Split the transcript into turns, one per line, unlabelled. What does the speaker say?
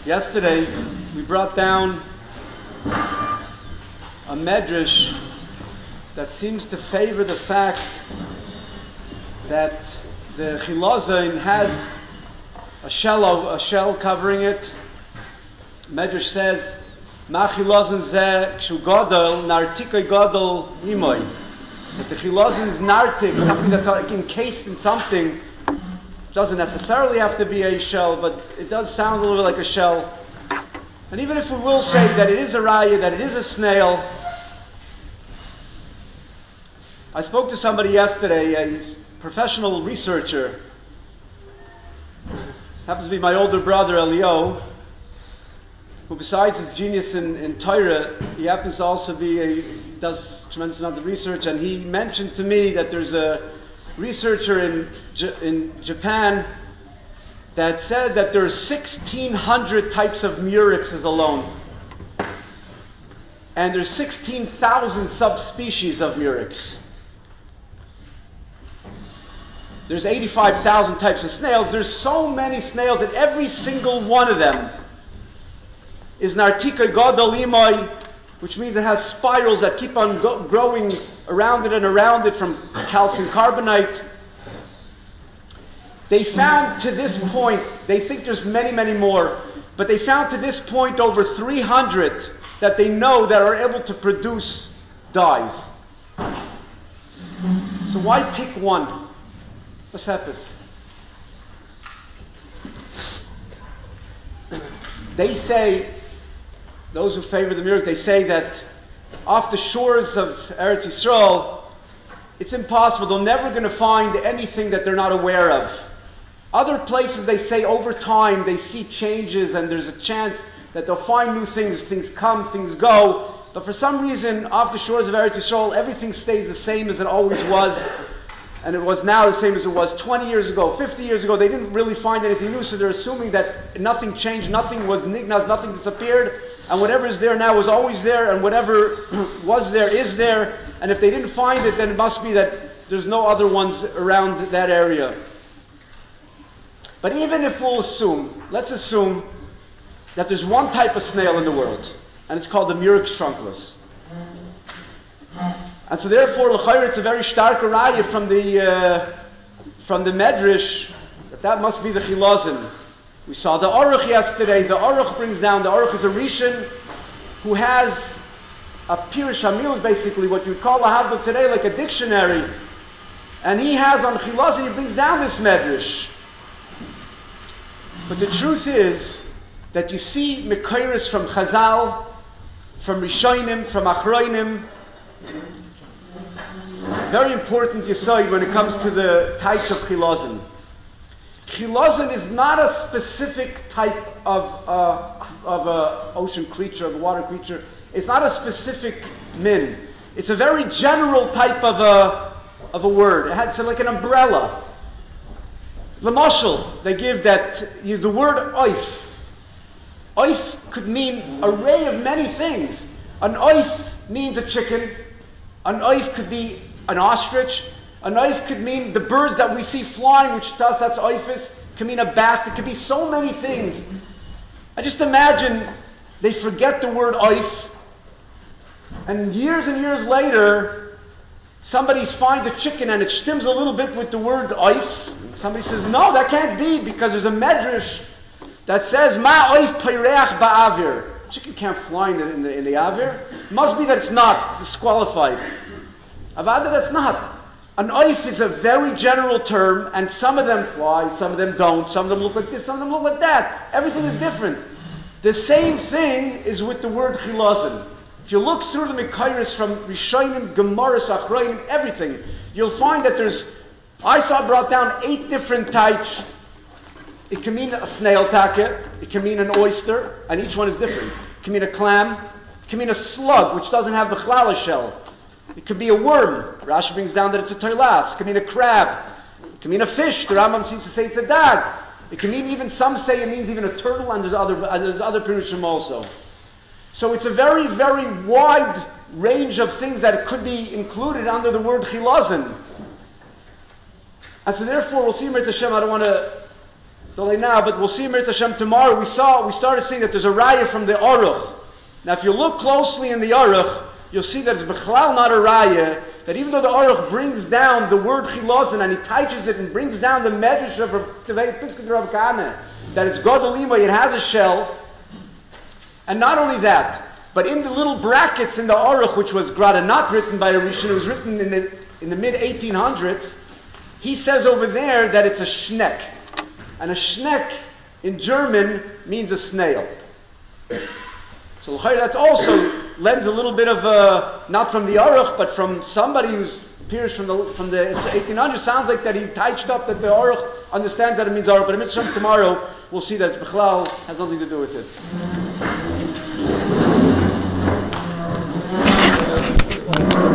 Yesterday, we brought down a medrash that seems to favor the fact that the chilazon has a shell covering it. Medrash says, "Ma chilazon zeh kshu gadol nartikoi gadol imoy." That the chilazon is nartik, something that's encased in something. Doesn't necessarily have to be a shell, but it does sound a little bit like a shell. And even if we will say that it is a raya, that it is a snail, I spoke to somebody yesterday, a professional researcher, happens to be my older brother Elio, who besides his genius in Torah, he happens to also does tremendous amount of research, and he mentioned to me that there's a researcher in Japan that said that there are 1,600 types of murex alone. And there's 16,000 subspecies of murex. There's 85,000 types of snails. There's so many snails that every single one of them is nartika gadol imoi, which means it has spirals that keep on growing around it and around it from calcium carbonate. They found to this point, they think there's many, many more, but they found to this point over 300 that they know that are able to produce dyes. So why pick one? What's happens? They say, those who favor the miracle, they say that off the shores of Eretz Yisrael, it's impossible. They're never going to find anything that they're not aware of. Other places, they say over time, they see changes and there's a chance that they'll find new things. Things come, things go. But for some reason, off the shores of Eretz Yisrael, everything stays the same as it always was. And it was now the same as it was 20 years ago, 50 years ago. They didn't really find anything new, so they're assuming that nothing changed, nothing was nignaz, nothing disappeared, and whatever is there now was always there, and whatever was there is there. And if they didn't find it, then it must be that there's no other ones around that area. But even if let's assume that there's one type of snail in the world, and it's called the murex trunculus. And so therefore, l'chayr, it's a very stark raya from the medrash that must be the chilazon. We saw the Aruch yesterday. The Aruch brings down, the Aruch is a Rishon who has a Pirush Hamil, basically what you'd call a Havdot today, like a dictionary. And he has on chilazon, he brings down this medrash. But the truth is that you see Mekayris from Chazal, from Rishonim, from Achroinim. Very important yesod when it comes to the types of chilazon. Chilazon is not a specific type of a ocean creature, of a water creature. It's not a specific min. It's a very general type of a word. It's like an umbrella. L'mashal, they give that the word oif. Oif could mean an array of many things. An oif means a chicken. An oif could be an ostrich. An oif could mean the birds that we see flying, which to us that's oifis. It could mean a bat. It could be so many things. I just imagine they forget the word oif, and years later, somebody finds a chicken and it stims a little bit with the word oif. Somebody says, no, that can't be, because there's a medrash that says, ma oif peireach ba'avir. Chicken can't fly in the avir. Must be that it's not disqualified. Avada, that's not. An oif is a very general term, and some of them fly, some of them don't, some of them look like this, some of them look like that. Everything is different. The same thing is with the word chilazon. If you look through the Mekayris from Rishonim, Gemaras, Achroinim, everything, you'll find that I saw brought down 8 different types. It can mean a snail take, it can mean an oyster, and each one is different. It can mean a clam, it can mean a slug, which doesn't have the chlala shell. It could be a worm. Rashi brings down that it's a toilas. It can mean a crab. It can mean a fish. The Rambam seems to say it's a dag. It can mean even, some say it means even a turtle, and there's other pirushim also. So it's a very, very wide range of things that could be included under the word chilazon. And so therefore, we'll see, Mirz Hashem, I don't want to now, but we'll see Mirz Hashem tomorrow. We started seeing that there's a raya from the Aruch. Now, if you look closely in the Aruch, you'll see that it's Bechlal not a raya, that even though the Aruch brings down the word Chilazon and he touches it and brings down the medrash of Tevei Piskut Rav Kahane, that it's Gadol Imoy, it has a shell. And not only that, but in the little brackets in the Aruch, which was Grada not written by a Rishon, it was written in the mid-1800s, he says over there that it's a Schneck. And a Schneck in German means a snail. So that's also lends a little bit of not from the Aruch, but from somebody who's appears from the 1800s. Sounds like that he touched up that the Aruch understands that it means Aruch. But in Mitzvah tomorrow we'll see that it's Bechlal, has nothing to do with it.